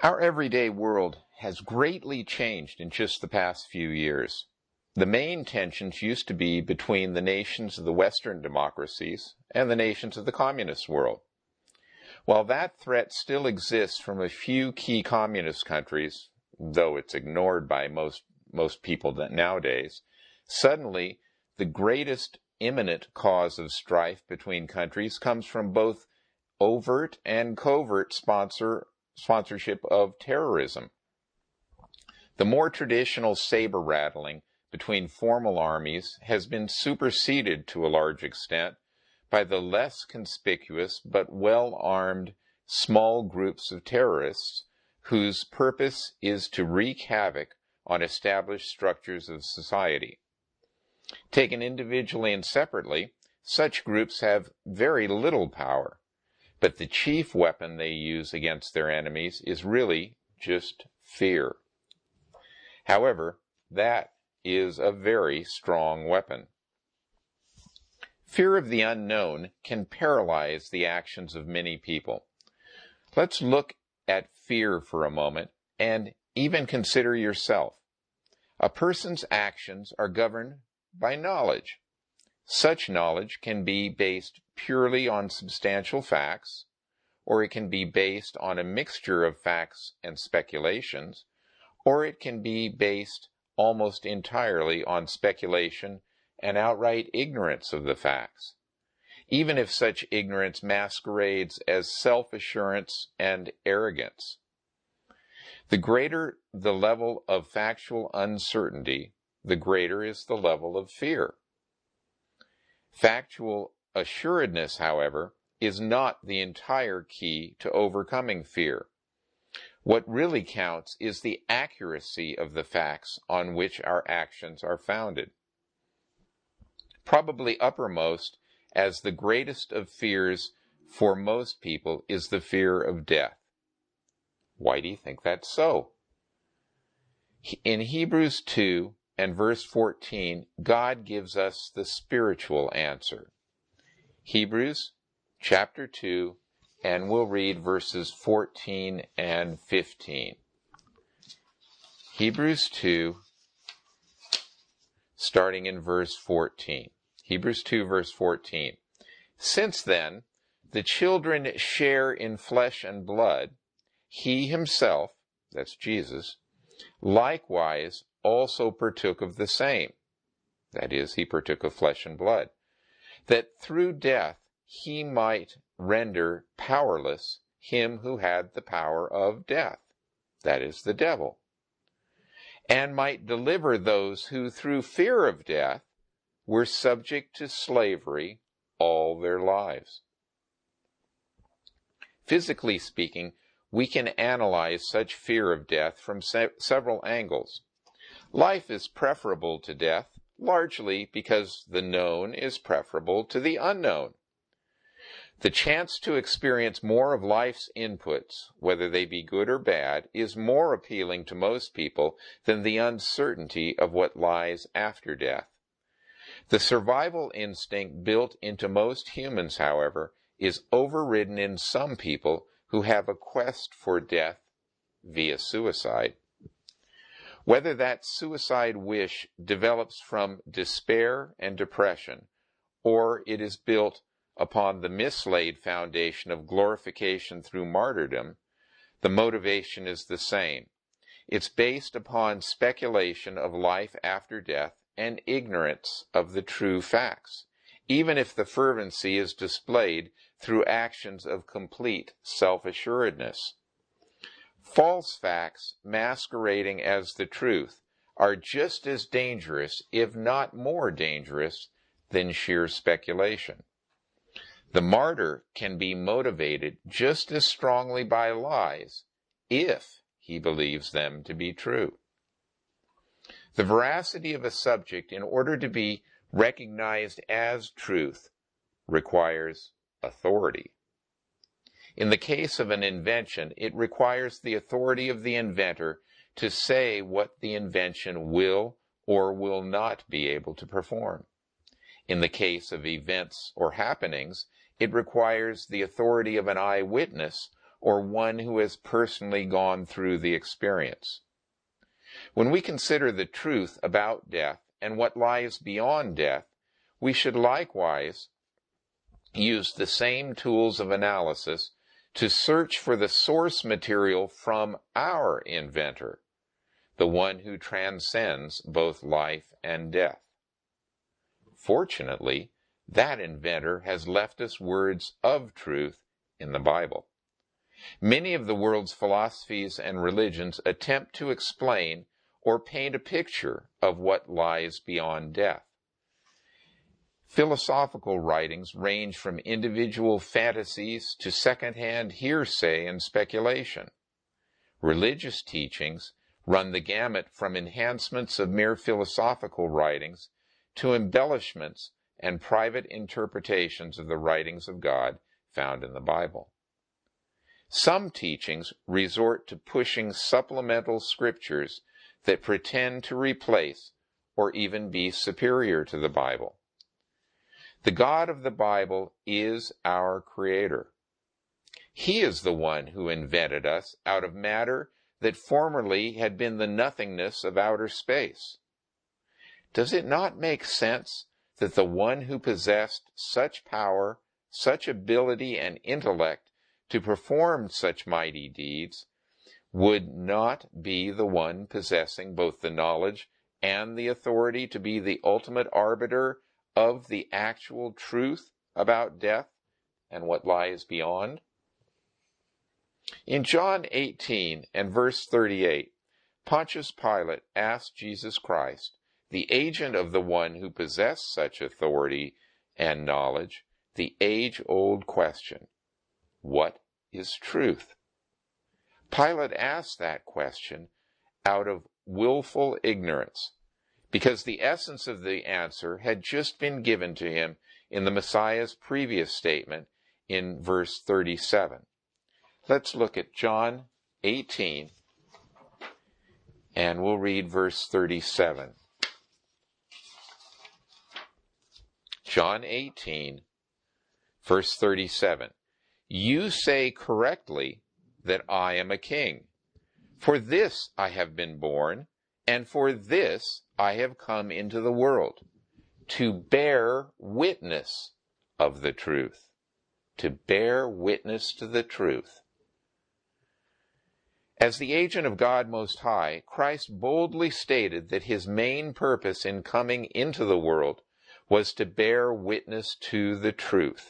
Our everyday world has greatly changed in just the past few years. The main tensions used to be between the nations of the Western democracies and the nations of the communist world. While that threat still exists from a few key communist countries, though it's ignored by most people nowadays, suddenly the greatest imminent cause of strife between countries comes from both overt and covert sponsorship of terrorism. The more traditional saber-rattling between formal armies has been superseded to a large extent by the less conspicuous but well-armed small groups of terrorists whose purpose is to wreak havoc on established structures of society. Taken individually and separately, such groups have very little power, but the chief weapon they use against their enemies is really just fear. However, that is a very strong weapon. Fear of the unknown can paralyze the actions of many people. Let's look at fear for a moment and even consider yourself. A person's actions are governed by knowledge. Such knowledge can be based purely on substantial facts, or it can be based on a mixture of facts and speculations, or it can be based almost entirely on speculation and outright ignorance of the facts, even if such ignorance masquerades as self-assurance and arrogance. The greater the level of factual uncertainty, the greater is the level of fear. Factual assuredness, however, is not the entire key to overcoming fear. What really counts is the accuracy of the facts on which our actions are founded. Probably uppermost as the greatest of fears for most people is the fear of death. Why do you think that's so? In Hebrews 2 and verse 14, God gives us the spiritual answer. Hebrews chapter 2, and we'll read verses 14 and 15. Hebrews 2, starting in verse 14. Hebrews 2, verse 14. Since then, the children share in flesh and blood, he himself, that's Jesus, likewise also partook of the same. That is, he partook of flesh and blood, that through death he might render powerless him who had the power of death, that is, the devil, and might deliver those who through fear of death were subject to slavery all their lives. Physically speaking, we can analyze such fear of death from several angles. Life is preferable to death, largely because the known is preferable to the unknown. The chance to experience more of life's inputs, whether they be good or bad, is more appealing to most people than the uncertainty of what lies after death. The survival instinct built into most humans, however, is overridden in some people who have a quest for death via suicide. Whether that suicide wish develops from despair and depression, or it is built upon the mislaid foundation of glorification through martyrdom, the motivation is the same. It's based upon speculation of life after death and ignorance of the true facts, even if the fervency is displayed through actions of complete self-assuredness. False facts masquerading as the truth are just as dangerous, if not more dangerous, than sheer speculation. The martyr can be motivated just as strongly by lies if he believes them to be true. The veracity of a subject, in order to be recognized as truth, requires authority. In the case of an invention, it requires the authority of the inventor to say what the invention will or will not be able to perform. In the case of events or happenings, it requires the authority of an eyewitness or one who has personally gone through the experience. When we consider the truth about death and what lies beyond death, we should likewise use the same tools of analysis to search for the source material from our inventor, the one who transcends both life and death. Fortunately, that inventor has left us words of truth in the Bible. Many of the world's philosophies and religions attempt to explain or paint a picture of what lies beyond death. Philosophical writings range from individual fantasies to second-hand hearsay and speculation. Religious teachings run the gamut from enhancements of mere philosophical writings to embellishments and private interpretations of the writings of God found in the Bible. Some teachings resort to pushing supplemental scriptures that pretend to replace or even be superior to the Bible. The God of the Bible is our Creator. He is the one who invented us out of matter that formerly had been the nothingness of outer space. Does it not make sense that the one who possessed such power, such ability and intellect to perform such mighty deeds would not be the one possessing both the knowledge and the authority to be the ultimate arbiter of the actual truth about death and what lies beyond? In John 18 and verse 38, Pontius Pilate asked Jesus Christ, the agent of the one who possessed such authority and knowledge, the age-old question, what is truth? Pilate asked that question out of willful ignorance, because the essence of the answer had just been given to him in the Messiah's previous statement in verse 37. Let's look at John 18, and we'll read verse 37. John 18, verse 37. You say correctly that I am a king. For this I have been born, and for this I have come into the world, to bear witness of the truth. To bear witness to the truth. As the agent of God Most High, Christ boldly stated that his main purpose in coming into the world was to bear witness to the truth.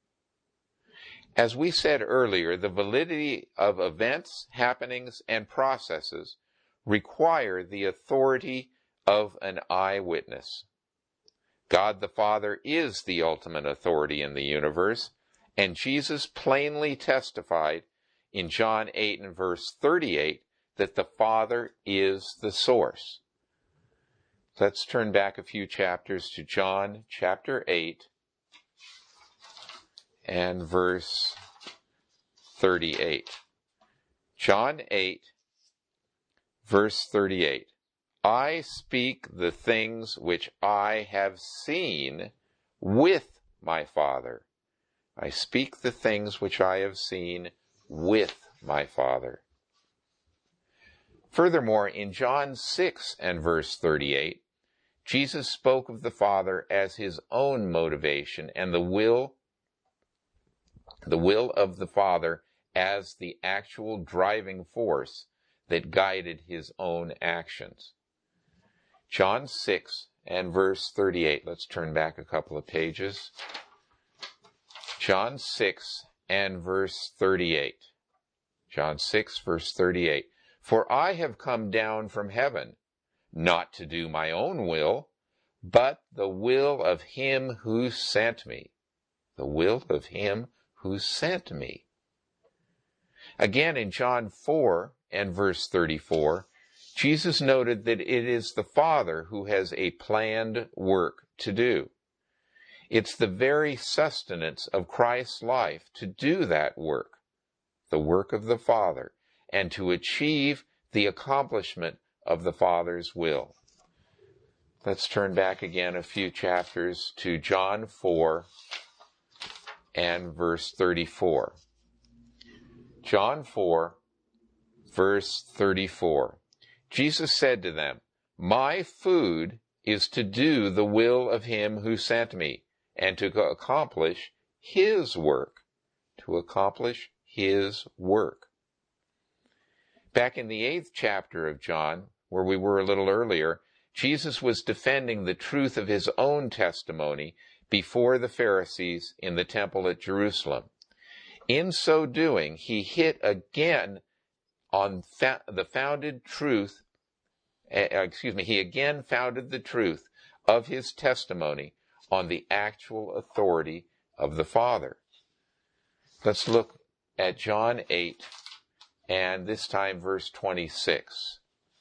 As we said earlier, the validity of events, happenings, and processes require the authority of an eyewitness. God the Father is the ultimate authority in the universe, and Jesus plainly testified in John 8 and verse 38 that the Father is the source. Let's turn back a few chapters to John chapter 8 and verse 38. John 8, verse 38. I speak the things which I have seen with my Father. I speak the things which I have seen with my Father. Furthermore, in John 6 and verse 38, Jesus spoke of the Father as his own motivation and the will of the Father as the actual driving force that guided his own actions. John 6 and verse 38. Let's turn back a couple of pages. John 6 and verse 38. John 6, verse 38. For I have come down from heaven, not to do my own will, but the will of him who sent me. The will of him who sent me. Again, in John 4 and verse 34, Jesus noted that it is the Father who has a planned work to do. It's the very sustenance of Christ's life to do that work, the work of the Father, and to achieve the accomplishment of the Father's will. Let's turn back again a few chapters to John 4 and verse 34. John 4, verse 34. Jesus said to them, "My food is to do the will of him who sent me, and to accomplish his work." To accomplish his work. Back in the 8th chapter of John, where we were a little earlier, Jesus was defending the truth of his own testimony before the Pharisees in the temple at Jerusalem. In so doing, he hit again on the founded truth, he again founded the truth of his testimony on the actual authority of the Father. Let's look at John 8, and this time verse 26.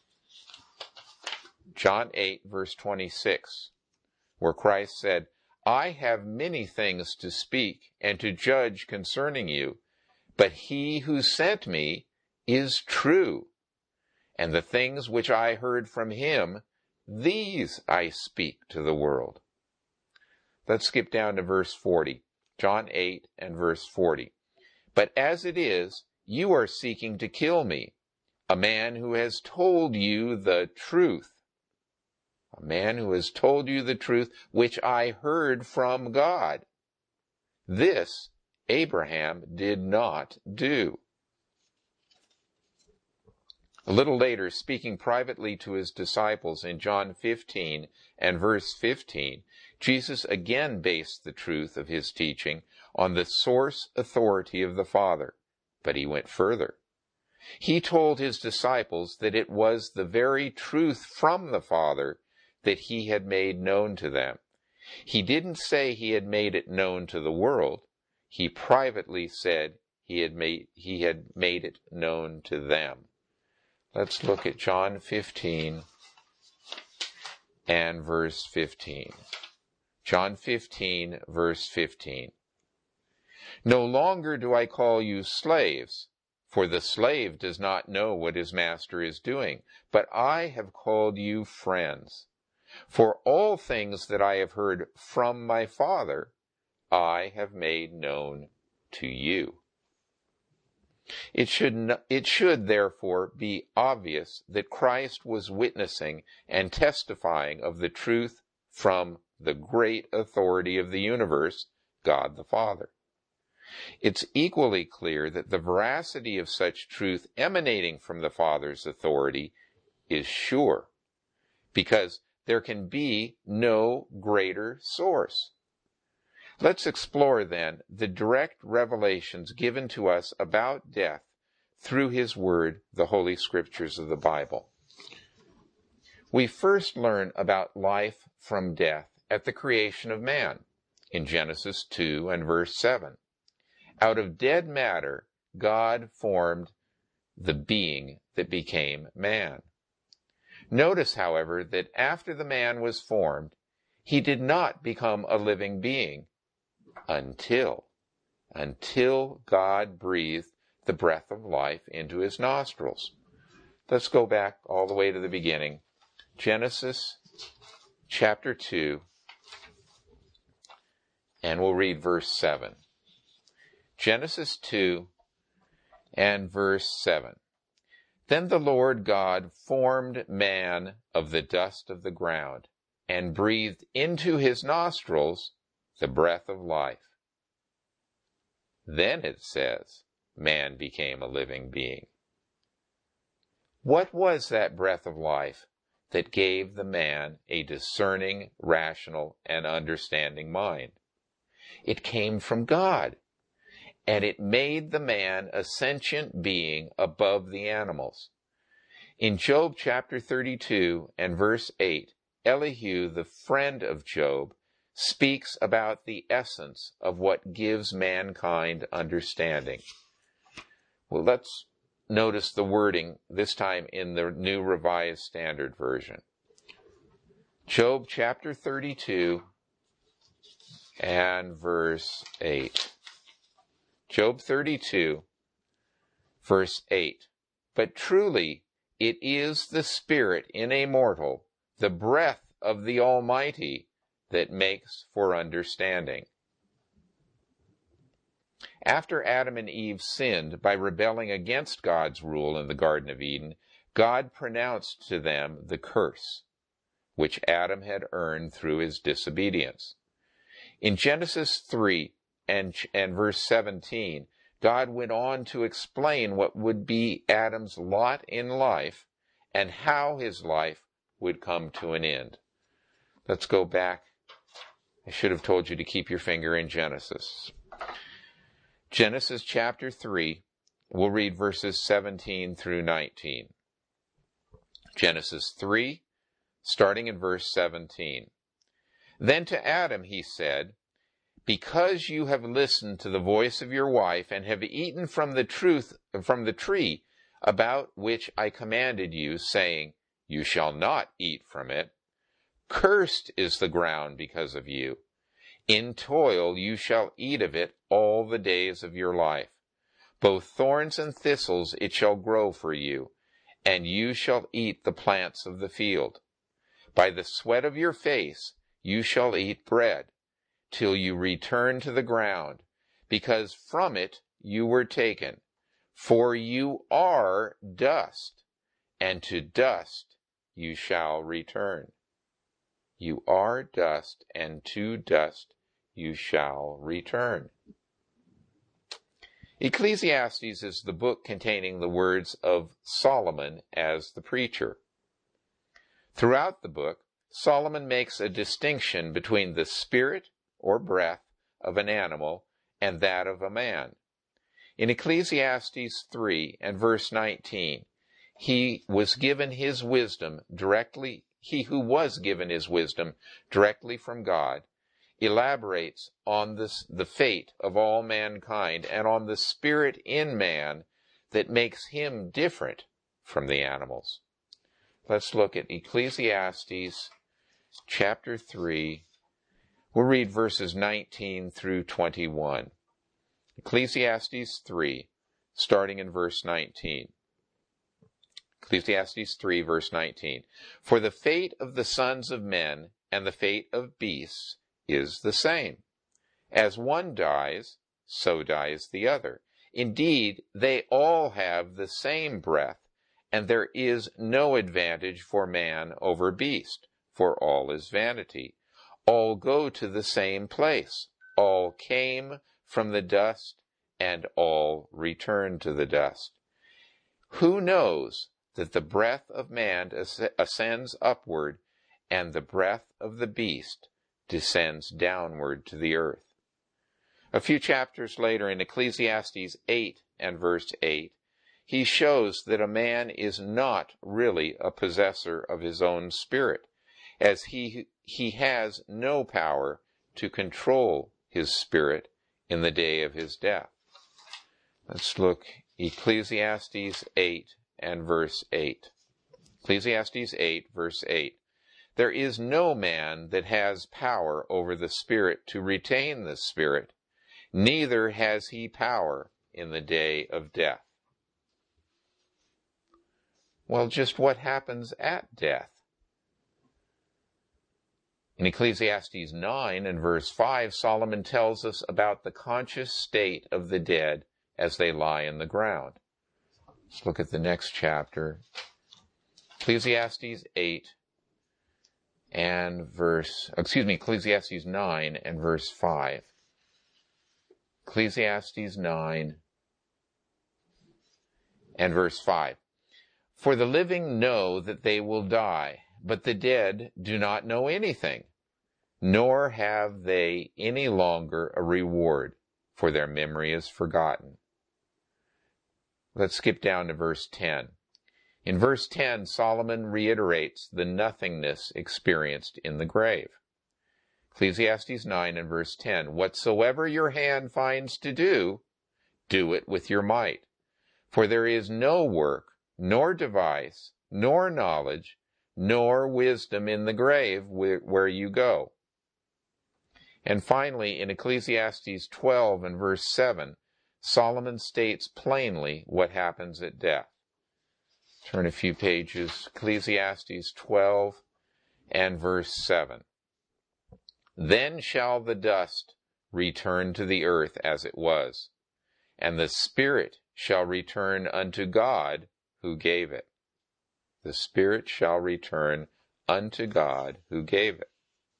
John 8, verse 26, where Christ said, "I have many things to speak and to judge concerning you, but he who sent me is true, and the things which I heard from him, these I speak to the world." Let's skip down to verse 40, John 8 and verse 40. "But as it is, you are seeking to kill me, a man who has told you the truth. A man who has told you the truth which I heard from God. This Abraham did not do." A little later, speaking privately to his disciples in John 15 and verse 15, Jesus again based the truth of his teaching on the source authority of the Father, but he went further. He told his disciples that it was the very truth from the Father that he had made known to them. He didn't say he had made it known to the world. He privately said he had made it known to them. Let's look at John 15 and verse 15. John 15, verse 15. "No longer do I call you slaves, for the slave does not know what his master is doing, but I have called you friends. For all things that I have heard from my Father, I have made known to you." It should therefore be obvious that Christ was witnessing and testifying of the truth from the great authority of the universe, God the Father. It's equally clear that the veracity of such truth emanating from the Father's authority is sure, because there can be no greater source. Let's explore, then, the direct revelations given to us about death through his word, the Holy Scriptures of the Bible. We first learn about life from death at the creation of man, in Genesis 2 and verse 7. Out of dead matter, God formed the being that became man. Notice, however, that after the man was formed, he did not become a living being until God breathed the breath of life into his nostrils. Let's go back all the way to the beginning. Genesis chapter 2, and we'll read verse 7. Genesis 2 and verse 7. "Then the Lord God formed man of the dust of the ground, and breathed into his nostrils the breath of life. Then," it says, "man became a living being." What was that breath of life that gave the man a discerning, rational, and understanding mind? It came from God, and it made the man a sentient being above the animals. In Job chapter 32 and verse 8, Elihu, the friend of Job, speaks about the essence of what gives mankind understanding. Well, let's notice the wording, this time in the New Revised Standard Version. Job chapter 32 and verse 8. Job 32, verse 8. "But truly it is the spirit in a mortal, the breath of the Almighty, that makes for understanding." After Adam and Eve sinned by rebelling against God's rule in the Garden of Eden, God pronounced to them the curse, which Adam had earned through his disobedience. In Genesis 3 and verse 17, God went on to explain what would be Adam's lot in life and how his life would come to an end. Let's go back. I should have told you to keep your finger in Genesis. Genesis chapter 3, we'll read verses 17 through 19. Genesis 3, starting in verse 17. Then to Adam he said, "Because you have listened to the voice of your wife and have eaten from the tree about which I commanded you, saying, 'You shall not eat from it,' cursed is the ground because of you. In toil you shall eat of it all the days of your life. Both thorns and thistles it shall grow for you, and you shall eat the plants of the field. By the sweat of your face you shall eat bread, till you return to the ground, because from it you were taken. For you are dust, and to dust you shall return." You are dust, and to dust you shall return. Ecclesiastes is the book containing the words of Solomon as the preacher. Throughout the book, Solomon makes a distinction between the spirit or breath of an animal and that of a man. In Ecclesiastes 3 and verse 19, he who was given his wisdom directly from God, elaborates on the fate of all mankind and on the spirit in man that makes him different from the animals. Let's look at Ecclesiastes chapter 3. We'll read verses 19 through 21. Ecclesiastes 3, starting in verse 19. Ecclesiastes 3, verse 19. "For the fate of the sons of men and the fate of beasts is the same. As one dies, so dies the other. Indeed, they all have the same breath, and there is no advantage for man over beast, for all is vanity. All go to the same place. All came from the dust, and all return to the dust. Who knows that the breath of man ascends upward, and the breath of the beast descends downward to the earth?" A few chapters later, in Ecclesiastes 8 and verse 8, he shows that a man is not really a possessor of his own spirit, as he has no power to control his spirit in the day of his death. Let's look Ecclesiastes 8 and verse 8. Ecclesiastes 8, verse 8. "There is no man that has power over the spirit to retain the spirit, neither has he power in the day of death." Well, just what happens at death? In Ecclesiastes 9 and verse 5, Solomon tells us about the conscious state of the dead as they lie in the ground. Let's look at the next chapter. Ecclesiastes 9 and verse 5. Ecclesiastes 9 and verse 5. "For the living know that they will die, but the dead do not know anything, nor have they any longer a reward, for their memory is forgotten." Let's skip down to verse 10. In verse 10, Solomon reiterates the nothingness experienced in the grave. Ecclesiastes 9 and verse 10, "Whatsoever your hand finds to do, do it with your might. For there is no work, nor device, nor knowledge, nor wisdom in the grave where you go." And finally, in Ecclesiastes 12 and verse 7, Solomon states plainly what happens at death. Turn a few pages, Ecclesiastes 12 and verse 7. "Then shall the dust return to the earth as it was, and the spirit shall return unto God who gave it. The spirit shall return unto God who gave it.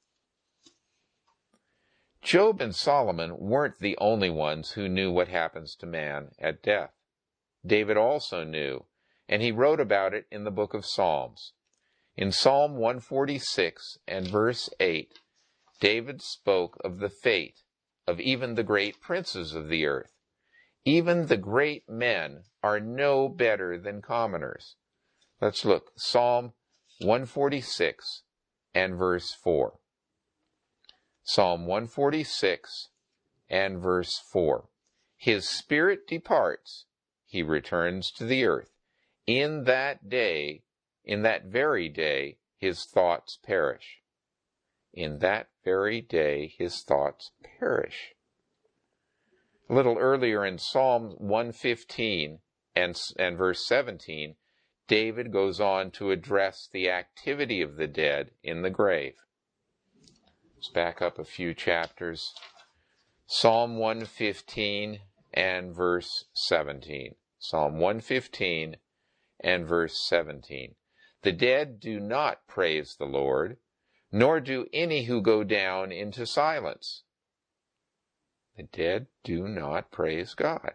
Job and Solomon weren't the only ones who knew what happens to man at death. David also knew, and he wrote about it in the book of Psalms. In Psalm 146 and verse 8, David spoke of the fate of even the great princes of the earth. Even the great men are no better than commoners. Let's look. Psalm 146 and verse 4. Psalm 146 and verse 4. His spirit departs, he returns to the earth. In that very day, his thoughts perish. In that very day, his thoughts perish. A little earlier in Psalm 115 and verse 17, David goes on to address the activity of the dead in the grave. Let's back up a few chapters. Psalm 115 and verse 17. Psalm 115 and verse 17. The dead do not praise the Lord, nor do any who go down into silence. The dead do not praise God.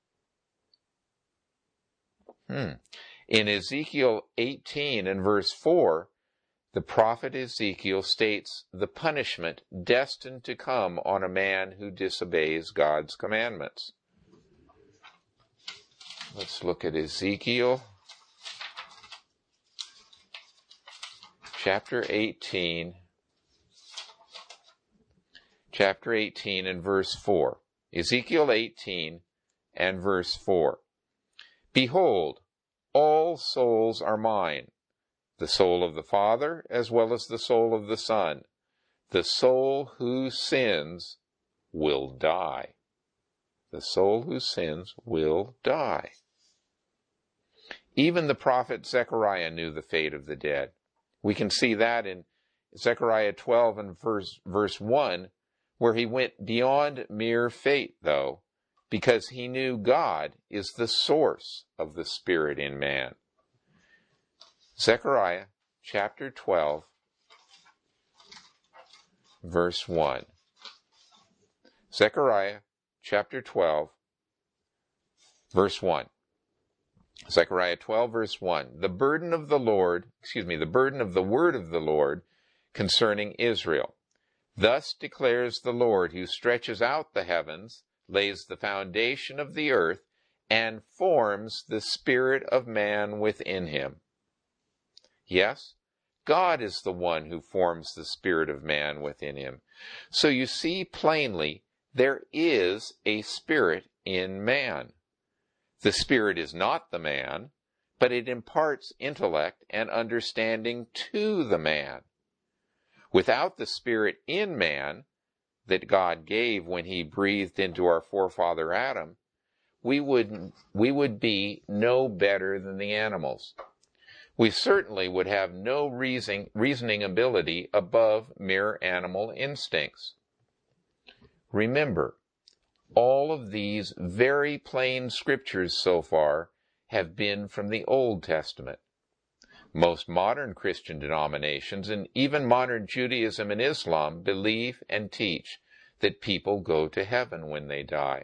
In Ezekiel 18 and verse 4, the prophet Ezekiel states the punishment destined to come on a man who disobeys God's commandments. Let's look at Ezekiel chapter 18 and verse 4. Ezekiel 18 and verse 4. Behold, all souls are mine, the soul of the Father as well as the soul of the Son. The soul who sins will die. The soul who sins will die. Even the prophet Zechariah knew the fate of the dead. We can see that in Zechariah 12 and verse 1, where he went beyond mere fate, though, because he knew God is the source of the spirit in man. Zechariah chapter 12, verse 1. Zechariah chapter 12, verse 1. Zechariah 12, verse 1. The burden of the word of the Lord concerning Israel. Thus declares the Lord, who stretches out the heavens, lays the foundation of the earth, and forms the spirit of man within him. Yes, God is the one who forms the spirit of man within him. So you see plainly, there is a spirit in man. The spirit is not the man, but it imparts intellect and understanding to the man. Without the spirit in man that God gave when he breathed into our forefather Adam, we would be no better than the animals. We certainly would have no reasoning ability above mere animal instincts. Remember, all of these very plain scriptures so far have been from the Old Testament. Most modern Christian denominations and even modern Judaism and Islam believe and teach that people go to heaven when they die.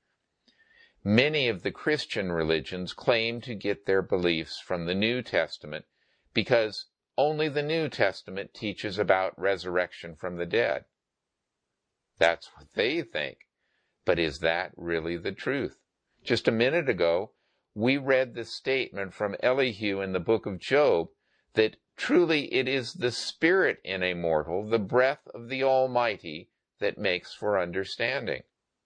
Many of the Christian religions claim to get their beliefs from the New Testament because only the New Testament teaches about resurrection from the dead. That's what they think. But is that really the truth? Just a minute ago, we read the statement from Elihu in the book of Job that truly it is the spirit in a mortal, the breath of the Almighty, that makes for understanding.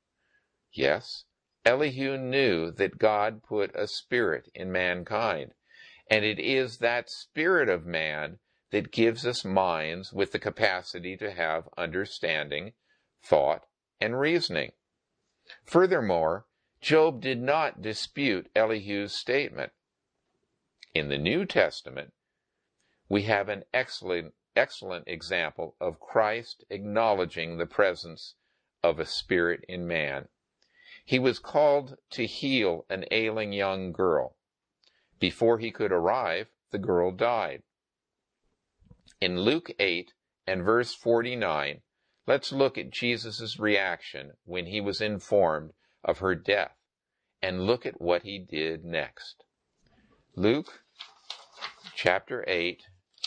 Yes, Elihu knew that God put a spirit in mankind, and it is that spirit of man that gives us minds with the capacity to have understanding, thought, and reasoning. Furthermore, Job did not dispute Elihu's statement. In the New Testament, we have an excellent example of Christ acknowledging the presence of a spirit in man. He was called to heal an ailing young girl. Before he could arrive, the girl died. In Luke 8 and verse 49, let's look at Jesus' reaction when he was informed of her death, and look at what he did next. Luke chapter 8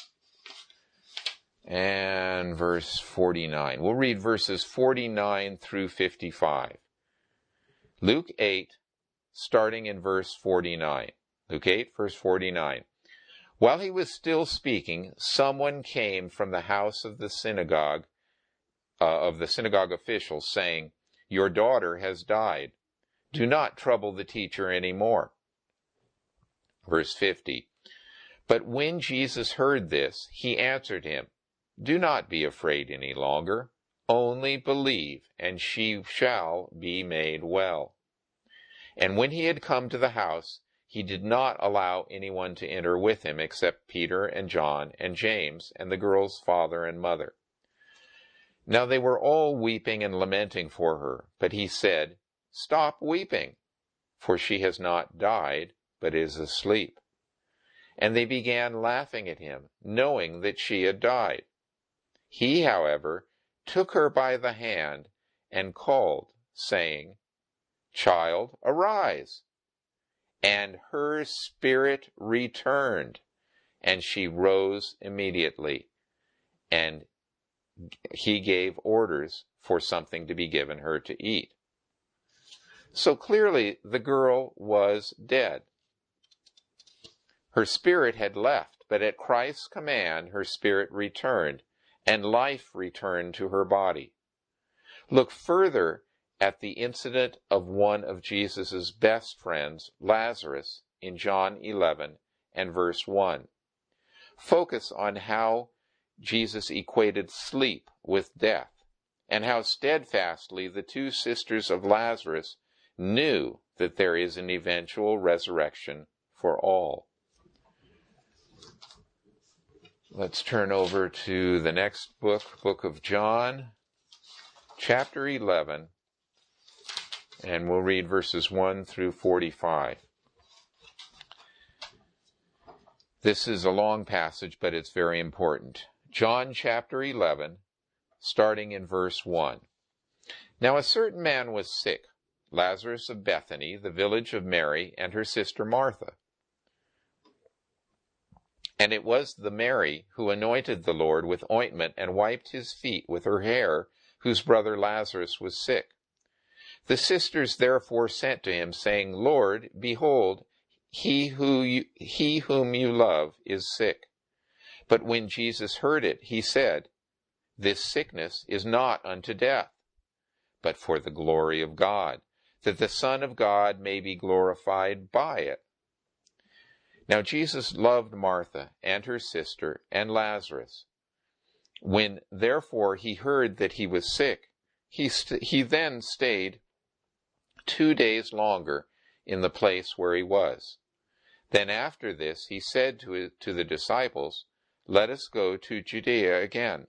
and verse 49. We'll read verses 49 through 55. Luke 8, starting in verse 49. Luke 8, verse 49. While he was still speaking, someone came from the house of the synagogue officials, saying, "Your daughter has died. Do not trouble the teacher any more." Verse 50. But when Jesus heard this, he answered him, "Do not be afraid any longer. Only believe, and she shall be made well." And when he had come to the house, he did not allow anyone to enter with him except Peter and John and James and the girl's father and mother. Now they were all weeping and lamenting for her, but he said, "Stop weeping, for she has not died, but is asleep." And they began laughing at him, knowing that she had died. He, however, took her by the hand and called, saying, "Child, arise." And her spirit returned, and she rose immediately. And he gave orders for something to be given her to eat. So clearly the girl was dead. Her spirit had left, but at Christ's command her spirit returned, and life returned to her body. Look further at the incident of one of Jesus' best friends, Lazarus, in John 11 and verse 1. Focus on how Jesus equated sleep with death, and how steadfastly the two sisters of Lazarus knew that there is an eventual resurrection for all. Let's turn over to the next book of John, chapter 11, and we'll read verses 1 through 45. This is a long passage, but it's very important. John chapter 11, starting in verse 1. Now a certain man was sick, Lazarus of Bethany, the village of Mary and her sister Martha. And it was the Mary who anointed the Lord with ointment and wiped his feet with her hair, whose brother Lazarus was sick. The sisters therefore sent to him, saying, "Lord, behold, he whom you love is sick." But when Jesus heard it, he said, "This sickness is not unto death, but for the glory of God, that the Son of God may be glorified by it." Now Jesus loved Martha and her sister and Lazarus. When therefore he heard that he was sick, he then stayed 2 days longer in the place where he was. Then after this he said to the disciples, "Let us go to Judea again."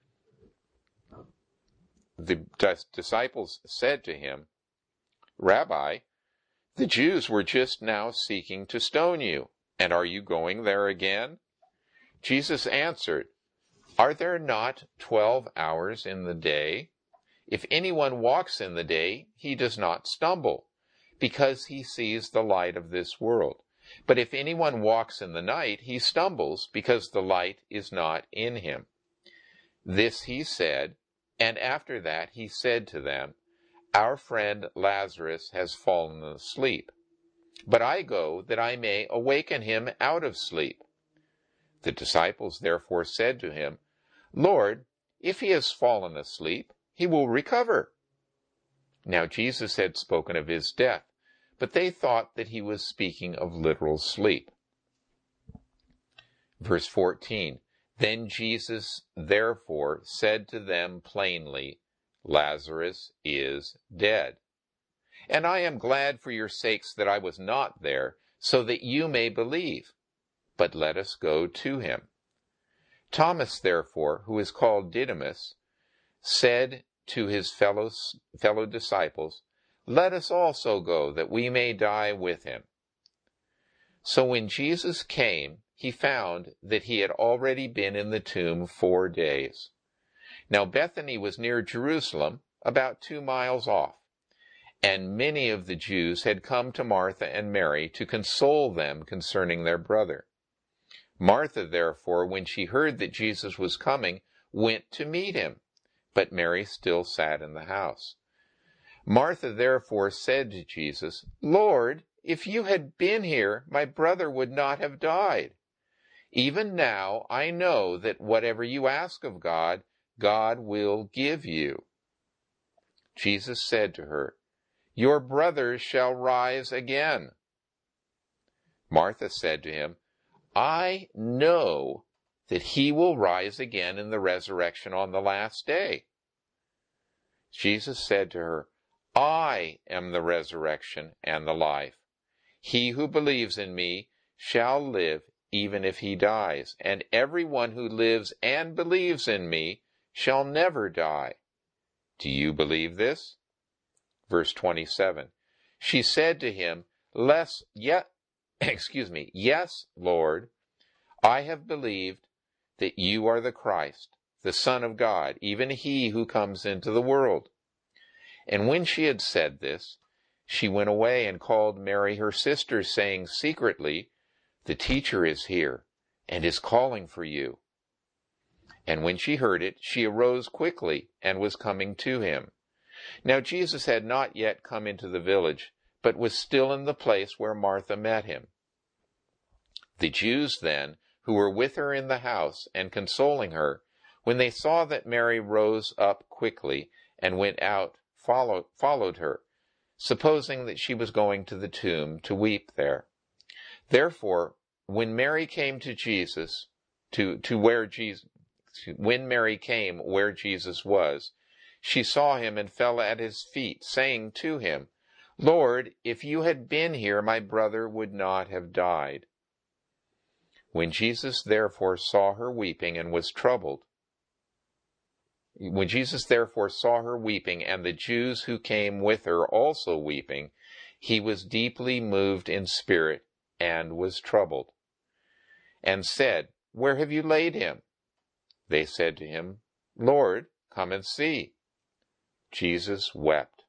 The disciples said to him, "Rabbi, the Jews were just now seeking to stone you, and are you going there again?" Jesus answered, "Are there not 12 hours in the day? If anyone walks in the day, he does not stumble, because he sees the light of this world. But if anyone walks in the night, he stumbles, because the light is not in him." This he said, and after that he said to them, "Our friend Lazarus has fallen asleep, but I go that I may awaken him out of sleep." The disciples therefore said to him, "Lord, if he has fallen asleep, he will recover." Now Jesus had spoken of his death, but they thought that he was speaking of literal sleep. Verse 14, Then Jesus therefore said to them plainly, "Lazarus is dead. And I am glad for your sakes that I was not there, so that you may believe. But let us go to him." Thomas, therefore, who is called Didymus, said to his fellow disciples, Let us also go, that we may die with him." So when Jesus came, he found that he had already been in the tomb 4 days. Now Bethany was near Jerusalem, about 2 miles off, and many of the Jews had come to Martha and Mary to console them concerning their brother. Martha, therefore, when she heard that Jesus was coming, went to meet him, but Mary still sat in the house. Martha therefore said to Jesus, "Lord, if you had been here, my brother would not have died. Even now I know that whatever you ask of God, God will give you." Jesus said to her, "Your brother shall rise again." Martha said to him, "I know that he will rise again in the resurrection on the last day." Jesus said to her, "I am the resurrection and the life. He who believes in me shall live even if he dies, and everyone who lives and believes in me shall never die. Do you believe this?" Verse 27. She said to him, "Yes, Lord, I have believed that you are the Christ, the Son of God, even he who comes into the world." And when she had said this, she went away and called Mary her sister, saying secretly, "The teacher is here, and is calling for you." And when she heard it, she arose quickly, and was coming to him. Now Jesus had not yet come into the village, but was still in the place where Martha met him. The Jews then, who were with her in the house, and consoling her, when they saw that Mary rose up quickly, and went out, followed her, supposing that she was going to the tomb to weep there. Therefore, when Mary came to Jesus, when Mary came where Jesus was, she saw him and fell at his feet, saying to him, "Lord, if you had been here, my brother would not have died." When Jesus therefore saw her weeping and was troubled, and the Jews who came with her also weeping, he was deeply moved in spirit and was troubled, and said, "Where have you laid him?" They said to him, "Lord, come and see." Jesus wept.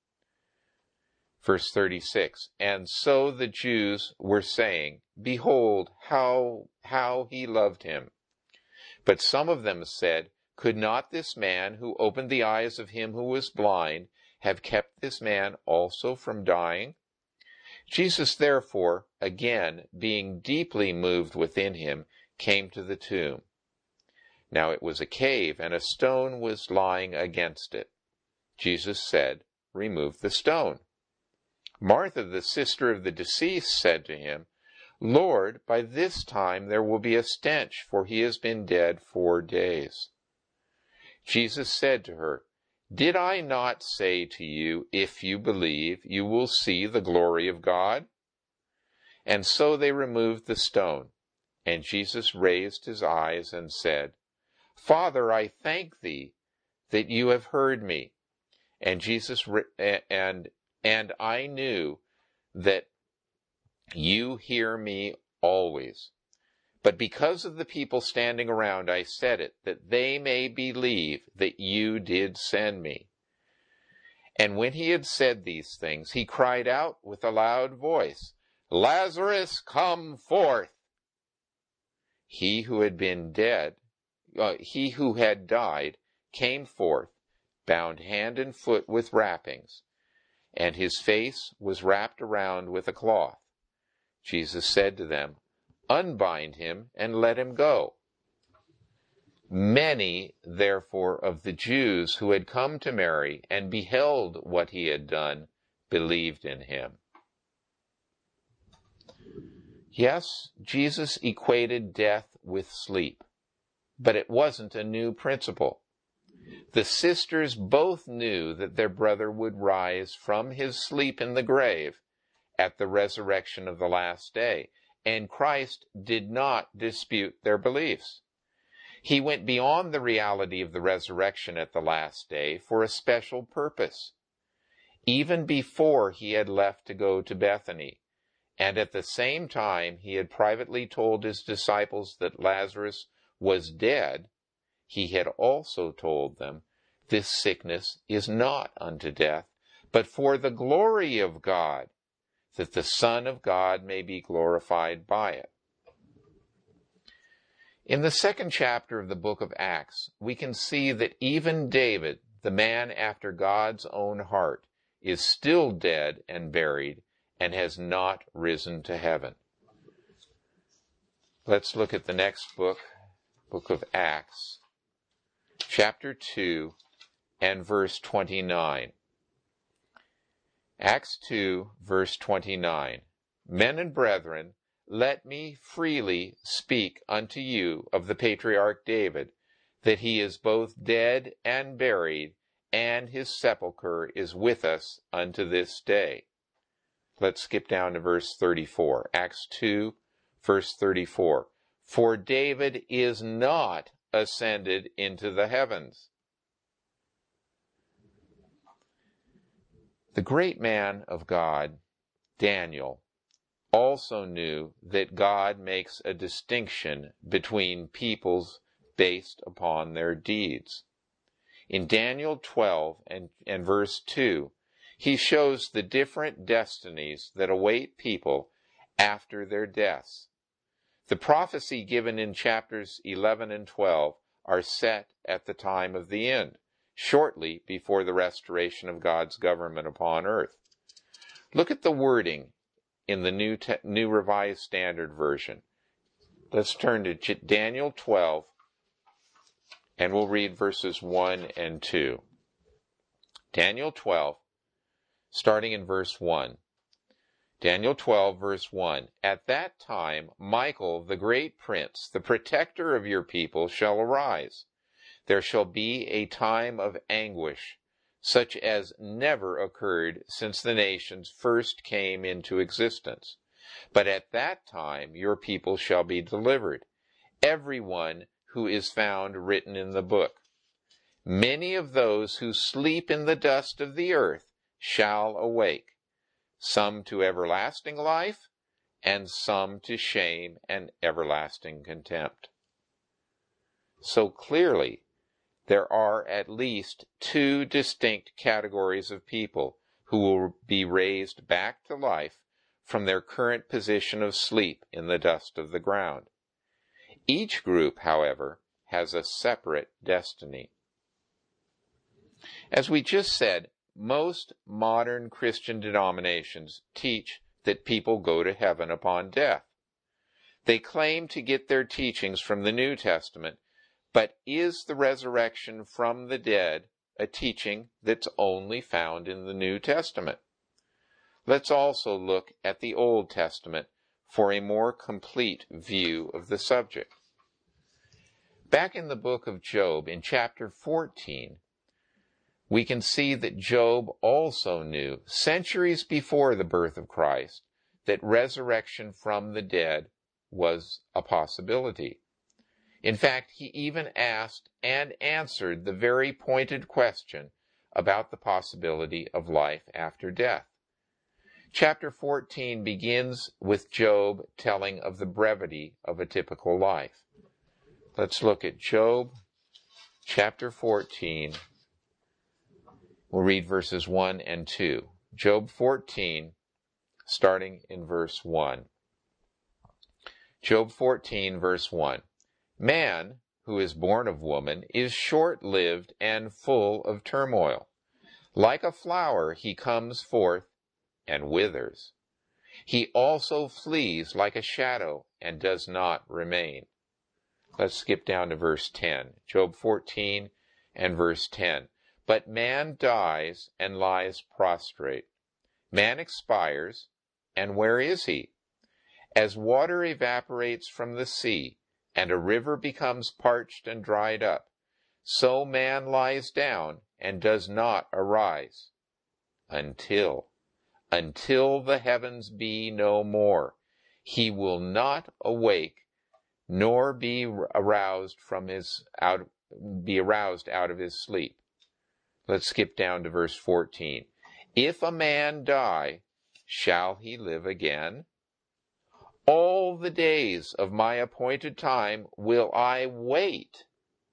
Verse 36, and so the Jews were saying, "Behold, how he loved him." But some of them said, "Could not this man who opened the eyes of him who was blind have kept this man also from dying?" Jesus therefore, again, being deeply moved within him, came to the tomb. Now it was a cave, and a stone was lying against it. Jesus said, "Remove the stone." Martha, the sister of the deceased, said to him, "Lord, by this time there will be a stench, for he has been dead 4 days." Jesus said to her, "Did I not say to you, if you believe, you will see the glory of God?" And so they removed the stone. And Jesus raised his eyes and said, "Father, I thank thee that you have heard me." And I knew that you hear me always. But because of the people standing around, I said it, that they may believe that you did send me. And when he had said these things, he cried out with a loud voice, "Lazarus, come forth!" He who had died, came forth, bound hand and foot with wrappings, and his face was wrapped around with a cloth. Jesus said to them, "Unbind him and let him go." Many, therefore, of the Jews who had come to Mary and beheld what he had done, believed in him. Yes, Jesus equated death with sleep, but it wasn't a new principle. The sisters both knew that their brother would rise from his sleep in the grave at the resurrection of the last day, and Christ did not dispute their beliefs. He went beyond the reality of the resurrection at the last day for a special purpose. even before he had left to go to Bethany. And at the same time he had privately told his disciples that Lazarus was dead, he had also told them, "This sickness is not unto death, but for the glory of God, that the Son of God may be glorified by it." In the second chapter of the book of Acts, we can see that even David, the man after God's own heart, is still dead and buried and has not risen to heaven. Let's look at the next book of Acts, chapter 2 and verse 29. Acts 2, verse 29. "Men and brethren, let me freely speak unto you of the patriarch David, that he is both dead and buried, and his sepulchre is with us unto this day." Let's skip down to verse 34. Acts 2, verse 34. "For David is not ascended into the heavens." The great man of God, Daniel, also knew that God makes a distinction between peoples based upon their deeds. In Daniel 12 and verse 2, he shows the different destinies that await people after their deaths. The prophecy given in chapters 11 and 12 are set at the time of the end, shortly before the restoration of God's government upon earth. Look at the wording in the New Revised Standard Version. Let's turn to Daniel 12, and we'll read verses 1 and 2. Daniel 12, starting in verse 1. Daniel 12, verse 1. "At that time Michael, the great prince, the protector of your people, shall arise. There shall be a time of anguish, such as never occurred since the nations first came into existence. But at that time your people shall be delivered, every one who is found written in the book. Many of those who sleep in the dust of the earth shall awake, some to everlasting life, and some to shame and everlasting contempt." So clearly, there are at least two distinct categories of people who will be raised back to life from their current position of sleep in the dust of the ground. Each group, however, has a separate destiny. As we just said, most modern Christian denominations teach that people go to heaven upon death. They claim to get their teachings from the New Testament, but is the resurrection from the dead a teaching that's only found in the New Testament? Let's also look at the Old Testament for a more complete view of the subject. Back in the book of Job, in chapter 14, we can see that Job also knew, centuries before the birth of Christ, that resurrection from the dead was a possibility. In fact, he even asked and answered the very pointed question about the possibility of life after death. Chapter 14 begins with Job telling of the brevity of a typical life. Let's look at Job chapter 14. We'll read verses 1 and 2. Job 14, starting in verse 1. Job 14, verse 1. "Man, who is born of woman, is short-lived and full of turmoil. Like a flower he comes forth and withers. He also flees like a shadow and does not remain." Let's skip down to verse 10. Job 14 and verse 10. "But man dies and lies prostrate. Man expires, and where is he? As water evaporates from the sea, and a river becomes parched and dried up, so man lies down and does not arise, until the heavens be no more. He will not awake, nor be aroused out of his sleep." Let's skip down to verse 14. If a man die, shall he live again? All the days of my appointed time will I wait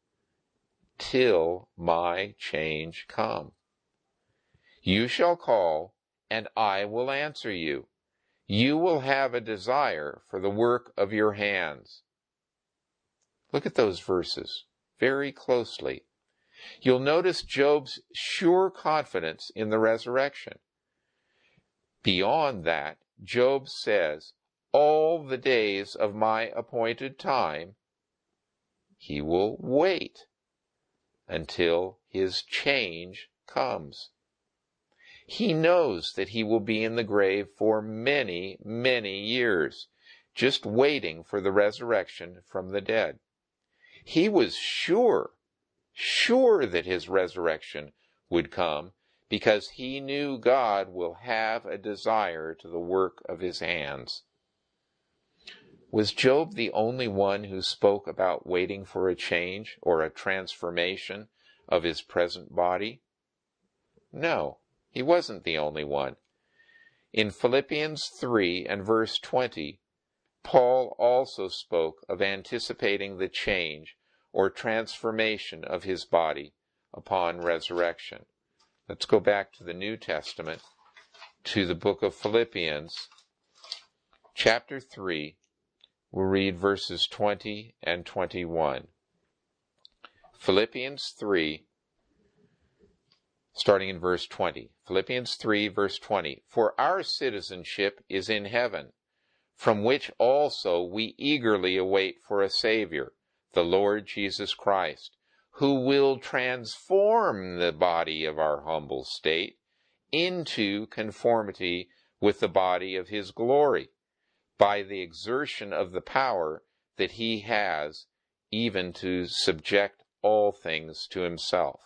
till my change come. You shall call, and I will answer you. You will have a desire for the work of your hands. Look at those verses very closely. You'll notice Job's sure confidence in the resurrection. Beyond that, Job says, all the days of my appointed time, he will wait until his change comes. He knows that he will be in the grave for many, many years, just waiting for the resurrection from the dead. He was sure that his resurrection would come because he knew God will have a desire to the work of his hands. Was Job the only one who spoke about waiting for a change or a transformation of his present body? No, he wasn't the only one. In Philippians 3 and verse 20, Paul also spoke of anticipating the change or transformation of his body upon resurrection. Let's go back to the New Testament, to the book of Philippians, chapter 3. We'll read verses 20 and 21. Philippians 3, starting in verse 20. Philippians 3, verse 20. For our citizenship is in heaven, from which also we eagerly await for a Savior, the Lord Jesus Christ, who will transform the body of our humble state into conformity with the body of his glory, by the exertion of the power that he has even to subject all things to himself.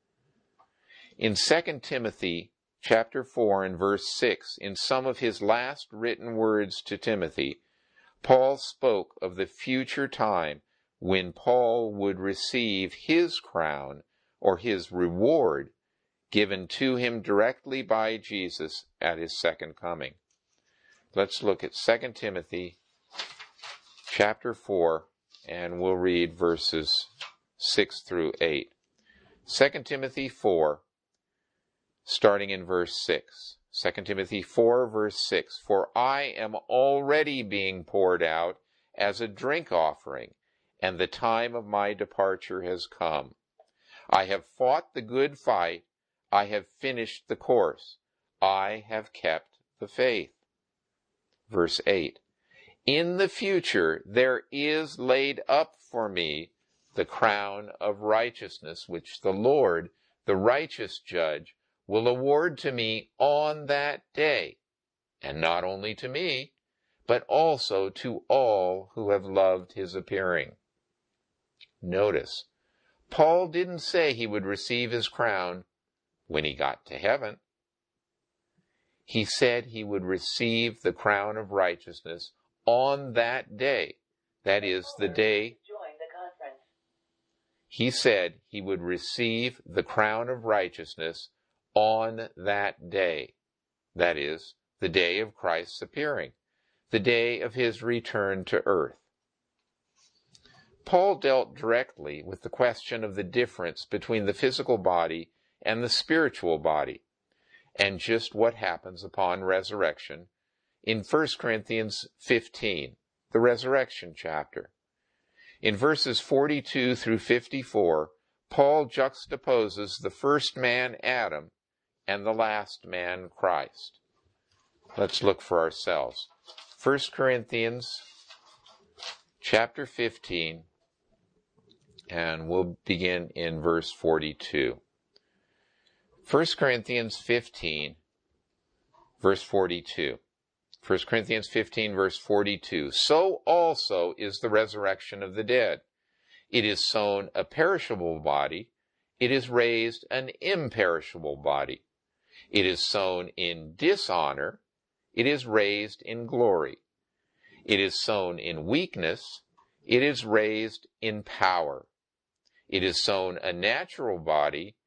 In 2 Timothy chapter 4 and verse 6, in some of his last written words to Timothy, Paul spoke of the future time when Paul would receive his crown or his reward given to him directly by Jesus at his second coming. Let's look at 2 Timothy chapter 4, and we'll read verses 6 through 8. 2 Timothy 4, starting in verse 6. 2 Timothy 4, verse 6. For I am already being poured out as a drink offering, and the time of my departure has come. I have fought the good fight. I have finished the course. I have kept the faith. Verse 8, in the future there is laid up for me the crown of righteousness, which the Lord, the righteous judge, will award to me on that day, and not only to me, but also to all who have loved his appearing. Notice, Paul didn't say he would receive his crown when he got to heaven. He said he would receive the crown of righteousness on that day. That is the day. He said he would receive the crown of righteousness on that day. That is the day of Christ's appearing, the day of his return to earth. Paul dealt directly with the question of the difference between the physical body and the spiritual body, and just what happens upon resurrection in 1 Corinthians 15, the resurrection chapter. In verses 42 through 54, Paul juxtaposes the first man, Adam, and the last man, Christ. Let's look for ourselves. 1 Corinthians chapter 15, and we'll begin in verse 42. 1 Corinthians 15, verse 42. 1 Corinthians 15, verse 42. So also is the resurrection of the dead. It is sown a perishable body. It is raised an imperishable body. It is sown in dishonor. It is raised in glory. It is sown in weakness. It is raised in power. It is sown a natural body.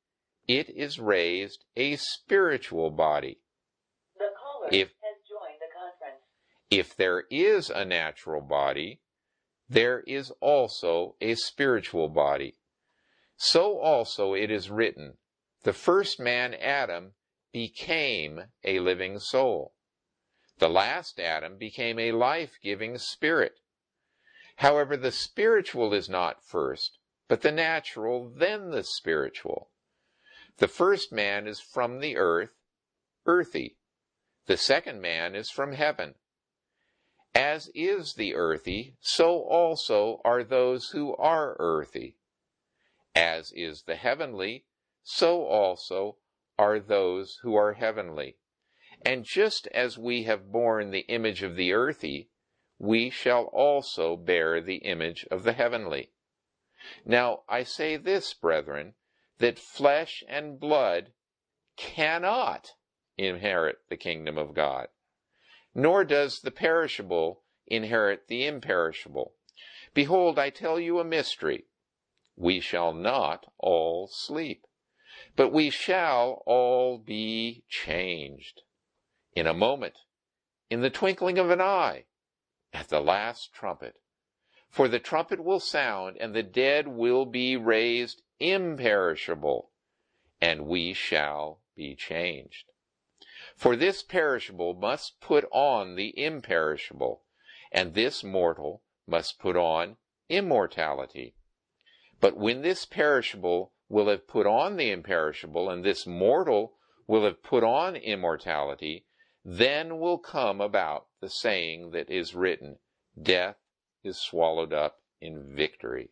it is raised a spiritual body. The caller If has joined the conference. If there is a natural body, there is also a spiritual body. So also it is written, the first man, Adam, became a living soul. The last Adam became a life-giving spirit. However, the spiritual is not first, but the natural, then the spiritual. The first man is from the earth, earthy. The second man is from heaven. As is the earthy, so also are those who are earthy. As is the heavenly, so also are those who are heavenly. And just as we have borne the image of the earthy, we shall also bear the image of the heavenly. Now I say this, brethren, that flesh and blood cannot inherit the kingdom of God, nor does the perishable inherit the imperishable. Behold, I tell you a mystery. We shall not all sleep, but we shall all be changed. In a moment, in the twinkling of an eye, at the last trumpet. For the trumpet will sound, and the dead will be raised imperishable, and we shall be changed. For this perishable must put on the imperishable, and this mortal must put on immortality. But when this perishable will have put on the imperishable, and this mortal will have put on immortality, then will come about the saying that is written, death is swallowed up in victory.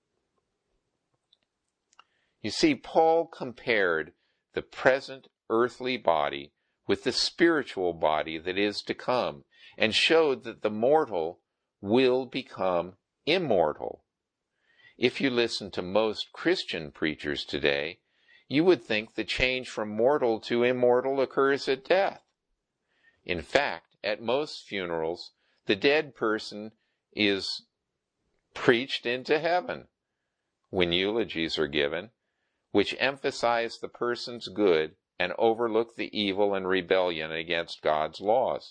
You see, Paul compared the present earthly body with the spiritual body that is to come, and showed that the mortal will become immortal. If you listen to most Christian preachers today, you would think the change from mortal to immortal occurs at death. In fact, at most funerals, the dead person is preached into heaven when eulogies are given, which emphasize the person's good and overlook the evil and rebellion against God's laws.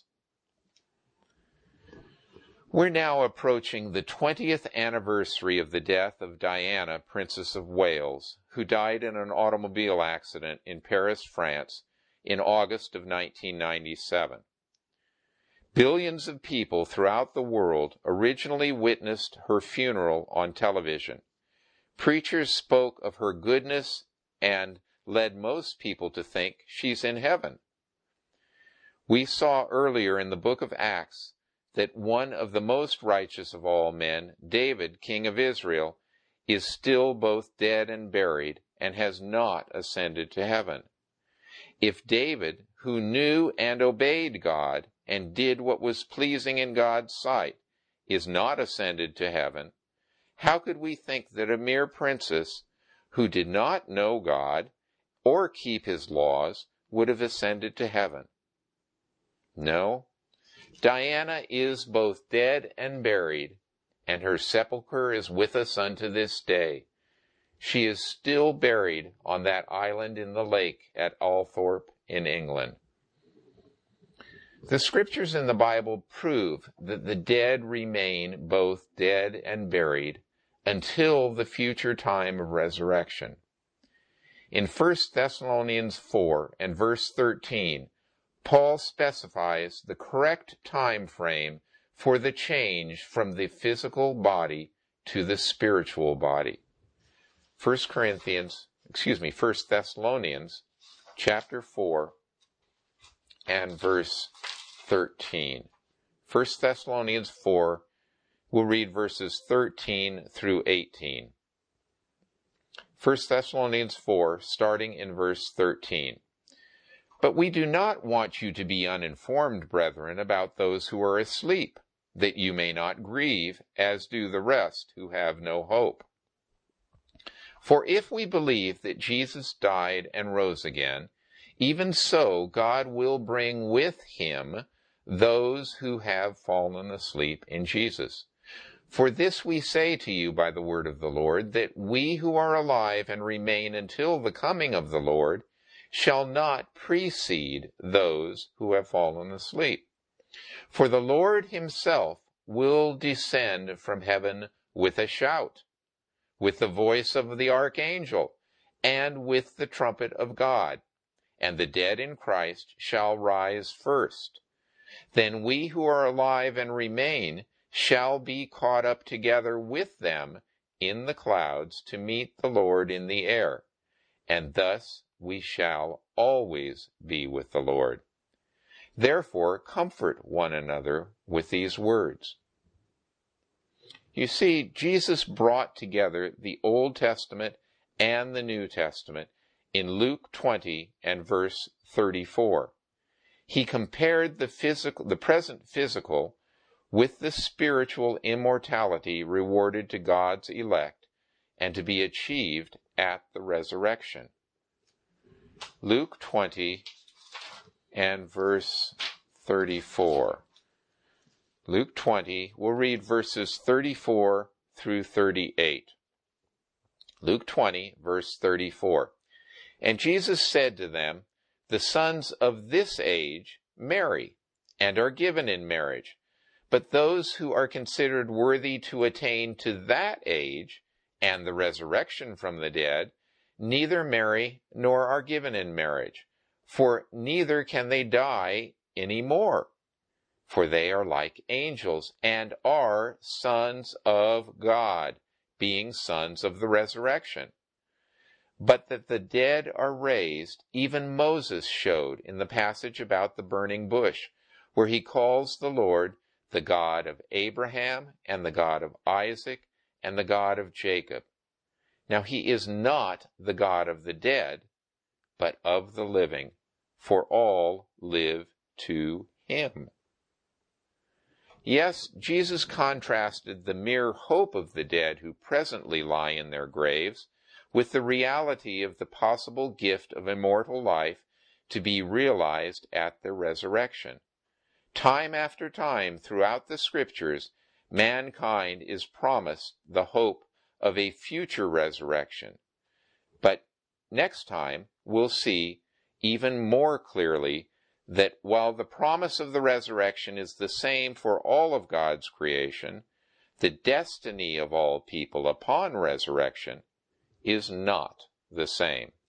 We're now approaching the 20th anniversary of the death of Diana, Princess of Wales, who died in an automobile accident in Paris, France, in August of 1997. Billions of people throughout the world originally witnessed her funeral on television. Preachers spoke of her goodness and led most people to think she's in heaven. We saw earlier in the book of Acts that one of the most righteous of all men, David, king of Israel, is still both dead and buried and has not ascended to heaven. If David, who knew and obeyed God and did what was pleasing in God's sight, is not ascended to heaven, how could we think that a mere princess who did not know God or keep his laws would have ascended to heaven? No, Diana is both dead and buried, and her sepulchre is with us unto this day. She is still buried on that island in the lake at Althorpe in England. The scriptures in the Bible prove that the dead remain both dead and buried until the future time of resurrection. In 1 Thessalonians 4 and verse 13, Paul specifies the correct time frame for the change from the physical body to the spiritual body. 1 Thessalonians chapter 4 and verse 13. 1 Thessalonians 4, we'll read verses 13 through 18. 1 Thessalonians 4, starting in verse 13. But we do not want you to be uninformed, brethren, about those who are asleep, that you may not grieve, as do the rest who have no hope. For if we believe that Jesus died and rose again, even so God will bring with him those who have fallen asleep in Jesus. For this we say to you by the word of the Lord, that we who are alive and remain until the coming of the Lord shall not precede those who have fallen asleep. For the Lord himself will descend from heaven with a shout, with the voice of the archangel, and with the trumpet of God, and the dead in Christ shall rise first. Then we who are alive and remain shall be caught up together with them in the clouds to meet the Lord in the air, and thus we shall always be with the Lord. Therefore, comfort one another with these words. You see, Jesus brought together the Old Testament and the New Testament in Luke 20 and verse 34. He compared the present physical with the spiritual immortality rewarded to God's elect and to be achieved at the resurrection. Luke 20 and verse 34. Luke 20, we'll read verses 34 through 38. Luke 20, verse 34. And Jesus said to them, the sons of this age marry, and are given in marriage. But those who are considered worthy to attain to that age, and the resurrection from the dead, neither marry nor are given in marriage, for neither can they die any more. For they are like angels, and are sons of God, being sons of the resurrection. But that the dead are raised, even Moses showed in the passage about the burning bush, where he calls the Lord the God of Abraham, and the God of Isaac, and the God of Jacob. Now he is not the God of the dead, but of the living, for all live to him. Yes, Jesus contrasted the mere hope of the dead who presently lie in their graves with the reality of the possible gift of immortal life to be realized at the resurrection. Time after time throughout the Scriptures, mankind is promised the hope of a future resurrection. But next time, we'll see even more clearly that while the promise of the resurrection is the same for all of God's creation, the destiny of all people upon resurrection is not the same.